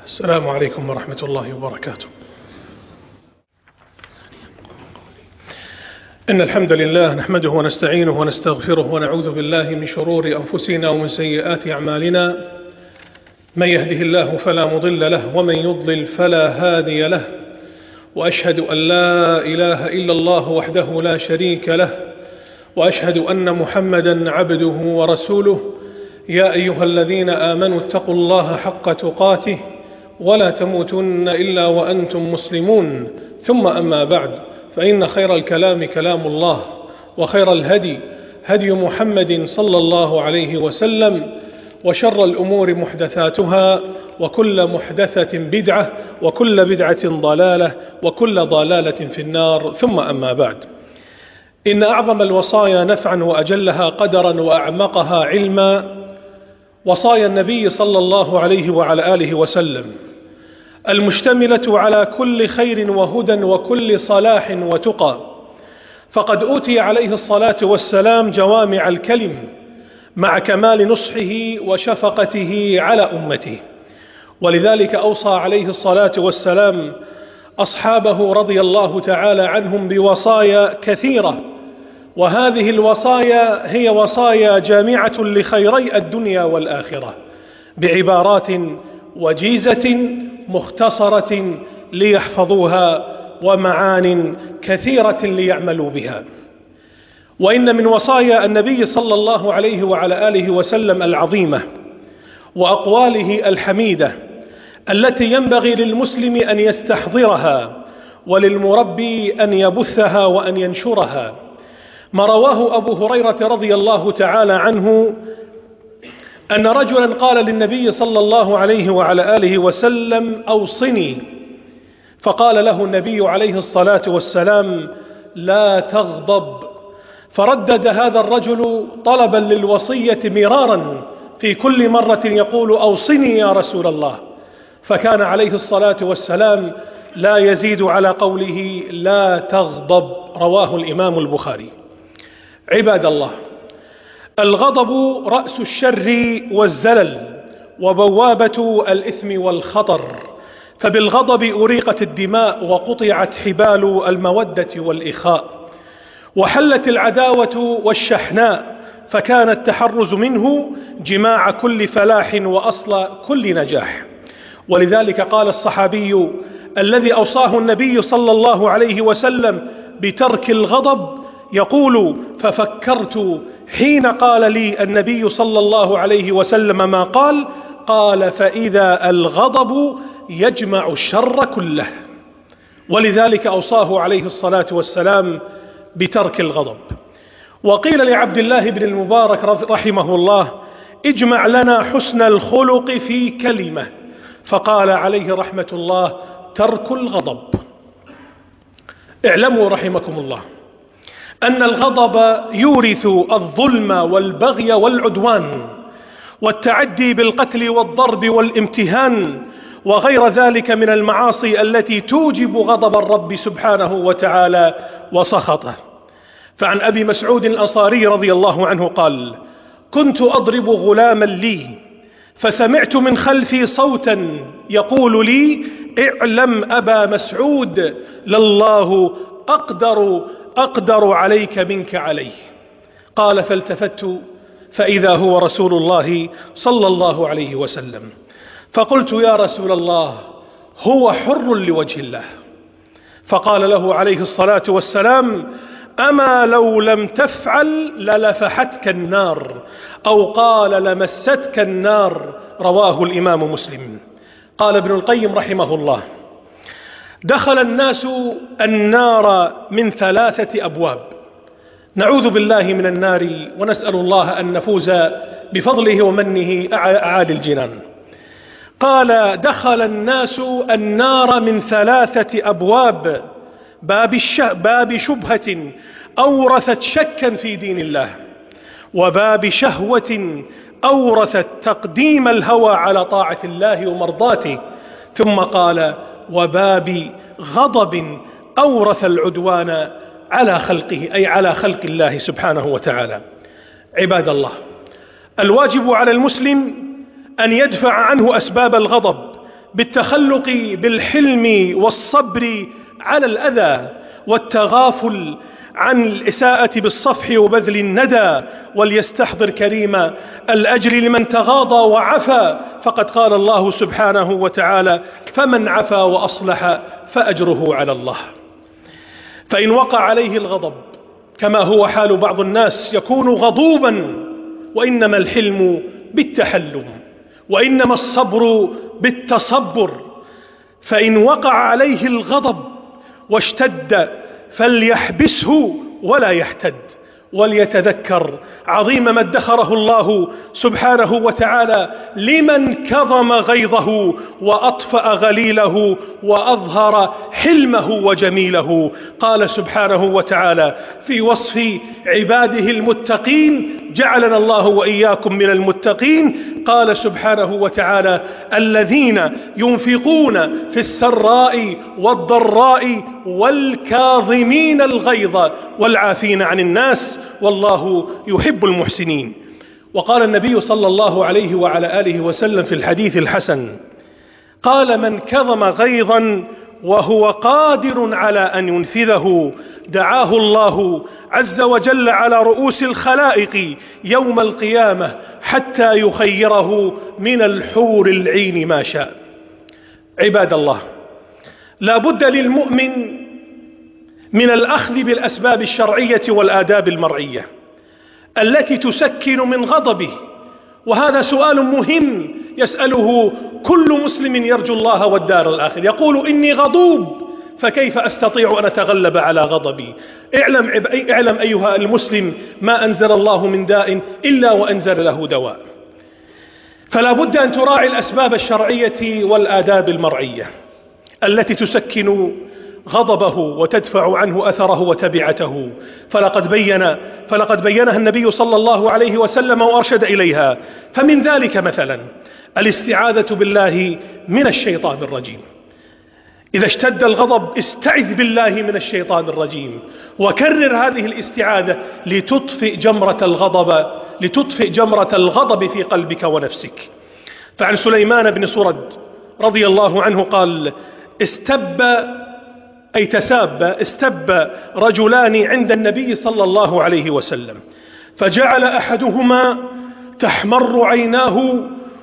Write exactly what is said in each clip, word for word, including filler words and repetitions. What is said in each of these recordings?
السلام عليكم ورحمة الله وبركاته. إن الحمد لله نحمده ونستعينه ونستغفره ونعوذ بالله من شرور أنفسنا ومن سيئات أعمالنا. من يهده الله فلا مضل له ومن يضلل فلا هادي له، وأشهد أن لا إله إلا الله وحده لا شريك له، وأشهد أن محمدا عبده ورسوله. يا أيها الذين آمنوا اتقوا الله حق تقاته ولا تموتن إلا وأنتم مسلمون. ثم أما بعد، فإن خير الكلام كلام الله، وخير الهدي هدي محمد صلى الله عليه وسلم، وشر الأمور محدثاتها، وكل محدثة بدعة، وكل بدعة ضلالة، وكل ضلالة في النار. ثم أما بعد، إن أعظم الوصايا نفعا وأجلها قدرا وأعمقها علما وصايا النبي صلى الله عليه وعلى آله وسلم، المشتملة على كل خير وهدى وكل صلاح وتقى. فقد أوتي عليه الصلاة والسلام جوامع الكلم مع كمال نصحه وشفقته على أمته، ولذلك أوصى عليه الصلاة والسلام أصحابه رضي الله تعالى عنهم بوصايا كثيرة، وهذه الوصايا هي وصايا جامعة لخيري الدنيا والآخرة بعبارات وجيزة مختصرة ليحفظوها، ومعان كثيرة ليعملوا بها. وإن من وصايا النبي صلى الله عليه وعلى آله وسلم العظيمة وأقواله الحميدة التي ينبغي للمسلم أن يستحضرها، وللمربي أن يبثها وأن ينشرها، ما رواه أبو هريرة رضي الله تعالى عنه أن رجلا قال للنبي صلى الله عليه وعلى آله وسلم: أوصني. فقال له النبي عليه الصلاة والسلام: لا تغضب. فردد هذا الرجل طلبا للوصية مرارا، في كل مرة يقول: أوصني يا رسول الله. فكان عليه الصلاة والسلام لا يزيد على قوله: لا تغضب. رواه الإمام البخاري. عباد الله، الغضب رأس الشر والزلل، وبوابة الإثم والخطر، فبالغضب أريقت الدماء، وقطعت حبال المودة والإخاء، وحلت العداوة والشحناء، فكان التحرز منه جماع كل فلاح وأصل كل نجاح. ولذلك قال الصحابي الذي أوصاه النبي صلى الله عليه وسلم بترك الغضب، يقول: ففكرت حين قال لي النبي صلى الله عليه وسلم ما قال، قال: فإذا الغضب يجمع الشر كله. ولذلك أوصاه عليه الصلاة والسلام بترك الغضب. وقيل لعبد الله بن المبارك رحمه الله: اجمع لنا حسن الخلق في كلمة، فقال عليه رحمة الله: ترك الغضب. اعلموا رحمكم الله أن الغضب يورث الظلم والبغي والعدوان والتعدي بالقتل والضرب والامتهان وغير ذلك من المعاصي التي توجب غضب الرب سبحانه وتعالى وسخطه. فعن أبي مسعود الأنصاري رضي الله عنه قال: كنت أضرب غلاما لي، فسمعت من خلفي صوتا يقول لي: اعلم أبا مسعود، لله أقدر أقدر عليك منك عليه. قال: فالتفت فإذا هو رسول الله صلى الله عليه وسلم، فقلت: يا رسول الله، هو حر لوجه الله. فقال له عليه الصلاة والسلام: أما لو لم تفعل للفحتك النار، أو قال لمستك النار. رواه الإمام مسلم. قال ابن القيم رحمه الله: دخل الناس النار من ثلاثة أبواب. نعوذ بالله من النار، ونسأل الله أن نفوز بفضله ومنه أعالي الجنان. قال: دخل الناس النار من ثلاثة أبواب: باب, الش... باب شبهة أورثت شكا في دين الله، وباب شهوة أورثت تقديم الهوى على طاعة الله ومرضاته، ثم قال: وباب غضب أورث العدوان على خلقه، أي على خلق الله سبحانه وتعالى. عباد الله، الواجب على المسلم أن يدفع عنه أسباب الغضب بالتخلق بالحلم والصبر على الأذى، والتغافل عن الإساءة بالصفح وبذل الندى، وليستحضر كريم الأجر لمن تغاضى وعفى، فقد قال الله سبحانه وتعالى: فمن عفا وأصلح فأجره على الله. فإن وقع عليه الغضب كما هو حال بعض الناس يكون غضوبا، وإنما الحلم بالتحلم، وإنما الصبر بالتصبر. فإن وقع عليه الغضب واشتد فليحبسه ولا يحتد، وليتذكر عظيم ما ادخره الله سبحانه وتعالى لمن كظم غيظه وأطفأ غليله وأظهر حلمه وجميله. قال سبحانه وتعالى في وصف عباده المتقين: جعلنا الله وإياكم من المتقين. قال سبحانه وتعالى: الذين ينفقون في السراء والضراء والكاظمين الغيظ والعافين عن الناس والله يحب المحسنين. وقال النبي صلى الله عليه وعلى آله وسلم في الحديث الحسن: قال: من كظم غيظا وهو قادر على أن ينفذه دعاه الله عز وجل على رؤوس الخلائق يوم القيامة حتى يخيره من الحور العين ما شاء. عباد الله، لا بد للمؤمن من الأخذ بالأسباب الشرعية والآداب المرعية التي تسكن من غضبه، وهذا سؤال مهم يسأله كل مسلم يرجو الله والدار الآخر. يقول: إني غضوب، فكيف أستطيع أن أتغلب على غضبي؟ اعلم, اعلم أيها المسلم ما أنزل الله من داء إلا وأنزل له دواء. فلا بد أن تراعي الأسباب الشرعية والآداب المرعية التي تسكن غضبه وتدفع عنه أثره وتبعته. فلقد بين فلقد بينها النبي صلى الله عليه وسلم وأرشد إليها. فمن ذلك مثلا الاستعاذة بالله من الشيطان الرجيم. إذا اشتد الغضب استعذ بالله من الشيطان الرجيم، وكرر هذه الاستعاذة لتطفئ جمرة الغضب لتطفئ جمرة الغضب في قلبك ونفسك. فعن سليمان بن سرد رضي الله عنه قال: استب أي تساب استب رجلان عند النبي صلى الله عليه وسلم، فجعل أحدهما تحمر عيناه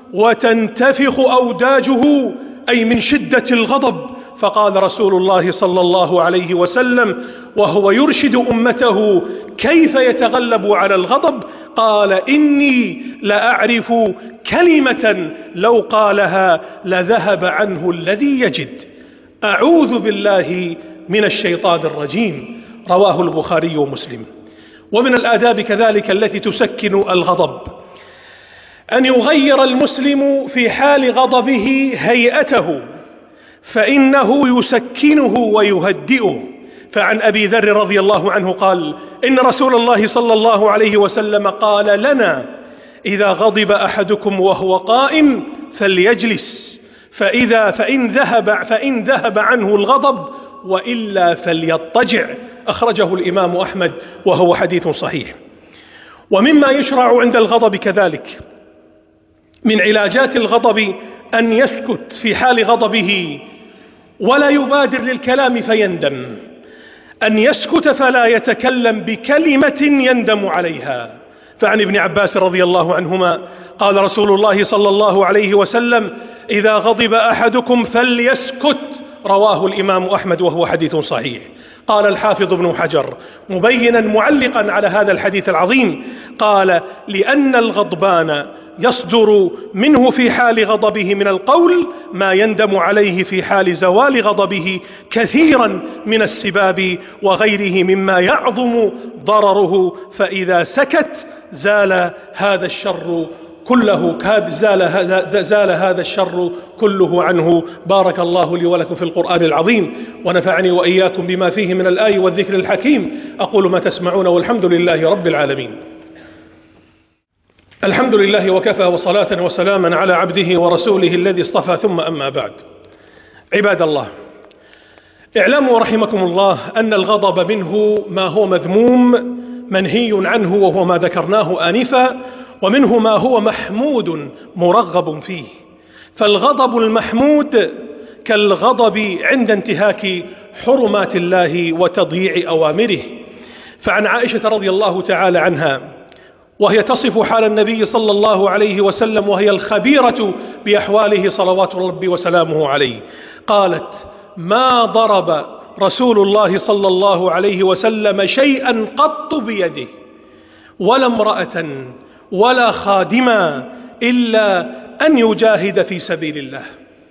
وتنتفخ أوداجه، أي من شدة الغضب. فقال رسول الله صلى الله عليه وسلم وهو يرشد أمته كيف يتغلب على الغضب، قال: إني لأعرف كلمة لو قالها لذهب عنه الذي يجد، أعوذ بالله من الشيطان الرجيم. رواه البخاري ومسلم. ومن الآداب كذلك التي تسكن الغضب أن يغير المسلم في حال غضبه هيئته، فإنه يسكنه ويهدئه. فعن أبي ذر رضي الله عنه قال: إن رسول الله صلى الله عليه وسلم قال لنا: إذا غضب أحدكم وهو قائم فليجلس، فإذا فإن ذهب فإن ذهب عنه الغضب، وإلا فليضطجع. أخرجه الإمام أحمد وهو حديث صحيح. ومما يشرع عند الغضب كذلك من علاجات الغضب أن يسكت في حال غضبه ولا يبادر للكلام فيندم، أن يسكت فلا يتكلم بكلمة يندم عليها. فعن ابن عباس رضي الله عنهما قال رسول الله صلى الله عليه وسلم: إذا غضب أحدكم فليسكت. رواه الإمام أحمد وهو حديث صحيح. قال الحافظ ابن حجر مبينا معلقا على هذا الحديث العظيم، قال: لأن الغضبان يصدر منه في حال غضبه من القول ما يندم عليه في حال زوال غضبه، كثيرا من السباب وغيره مما يعظم ضرره، فإذا سكت زال هذا الشر كله زال, زال هذا الشر كله عنه. بارك الله لي ولكم في القرآن العظيم، ونفعني وإياكم بما فيه من الآي والذكر الحكيم. أقول ما تسمعون والحمد لله رب العالمين. الحمد لله وكفى، وصلاة وسلاما على عبده ورسوله الذي اصطفى، ثم أما بعد. عباد الله، اعلموا رحمكم الله أن الغضب منه ما هو مذموم منهي عنه وهو ما ذكرناه آنفا، ومنه ما هو محمود مرغب فيه. فالغضب المحمود كالغضب عند انتهاك حرمات الله وتضييع أوامره. فعن عائشة رضي الله تعالى عنها وهي تصف حال النبي صلى الله عليه وسلم وهي الخبيرة بأحواله صلوات ربي وسلامه عليه، قالت: ما ضرب رسول الله صلى الله عليه وسلم شيئا قط بيده ولا امرأة ولا خادما إلا أن يجاهد في سبيل الله،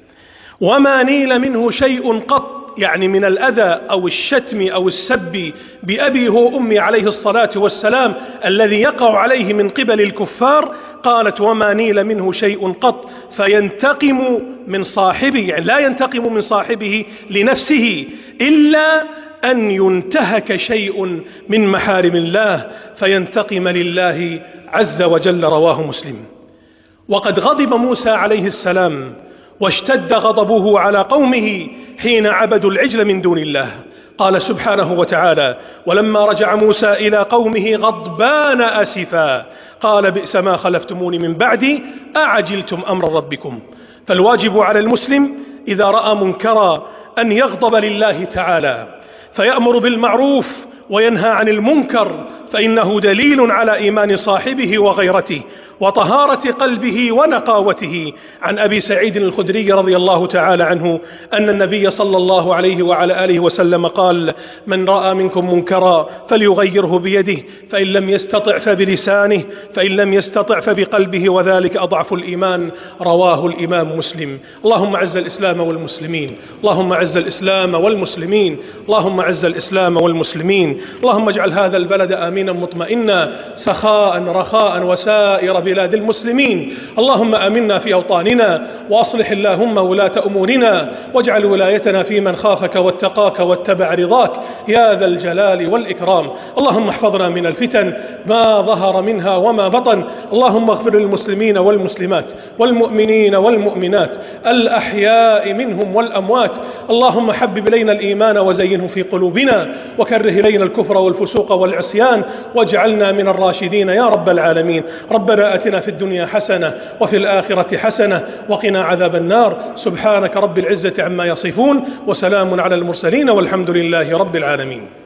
وما نيل منه شيء قط، يعني من الأذى أو الشتم أو السب بأبي هو أمي عليه الصلاة والسلام الذي يقع عليه من قبل الكفار، قالت: وما نيل منه شيء قط فينتقم من صاحبه، يعني لا ينتقم من صاحبه لنفسه إلا أن ينتهك شيء من محارم الله فينتقم لله عز وجل. رواه مسلم. وقد غضب موسى عليه السلام واشتد غضبه على قومه حين عبدوا العجل من دون الله. قال سبحانه وتعالى: ولما رجع موسى إلى قومه غضبان أسفا قال: بئس ما خلفتموني من بعدي أعجلتم أمر ربكم. فالواجب على المسلم إذا رأى منكرا أن يغضب لله تعالى فيأمر بالمعروف وينهى عن المنكر، فإنه دليل على إيمان صاحبه وغيرته وطهارة قلبه ونقاوته. عن أبي سعيد الخدري رضي الله تعالى عنه أن النبي صلى الله عليه وعلى آله وسلم قال: من رأى منكم منكرا فليغيره بيده، فإن لم يستطع فبلسانه، فإن لم يستطع فبقلبه، وذلك أضعف الإيمان. رواه الإمام مسلم. اللهم أعز الإسلام والمسلمين، اللهم أعز الإسلام والمسلمين، اللهم أعز الإسلام والمسلمين. اللهم اجعل هذا البلد آمينا مطمئنا سخاء رخاء وسائر بلاد المسلمين. اللهم آمنا في أوطاننا وأصلح اللهم ولاة أمورنا، واجعل ولايتنا في من خافك واتقاك واتبع رضاك يا ذا الجلال والإكرام. اللهم احفظنا من الفتن ما ظهر منها وما بطن. اللهم اغفر للمسلمين والمسلمات والمؤمنين والمؤمنات الأحياء منهم والأموات. اللهم حبب إلينا الإيمان وزينه في قلوبنا، وكره إلينا الكفر والفسوق والعصيان، واجعلنا من الراشدين يا رب العالمين. ربنا آتنا في الدنيا حسنة وفي الآخرة حسنة وقنا عذاب النار. سبحانك رب العزة عما يصفون، وسلام على المرسلين، والحمد لله رب العالمين.